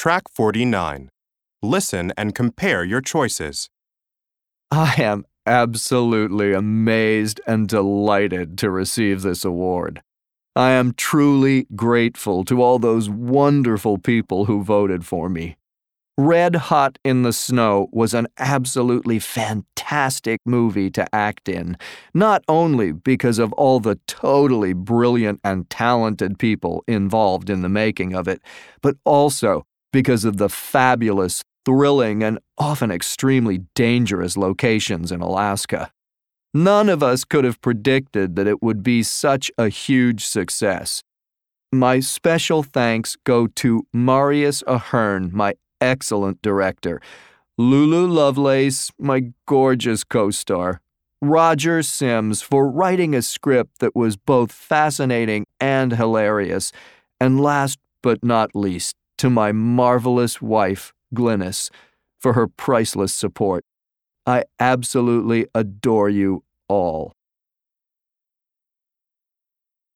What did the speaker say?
Track 49. Listen and compare your choices. I am absolutely amazed and delighted to receive this award. I am truly grateful to all those wonderful people who voted for me. Red Hot in the Snow was an absolutely fantastic movie to act in, not only because of all the totally brilliant and talented people involved in the making of it, but also because of the fabulous, thrilling, and often extremely dangerous locations in Alaska. None of us could have predicted that it would be such a huge success. My special thanks go to Marius Ahern, my excellent director, Lulu Lovelace, my gorgeous co-star, Roger Sims for writing a script that was both fascinating and hilarious, and last but not least, to my marvelous wife, Glynis, for her priceless support. I absolutely adore you all.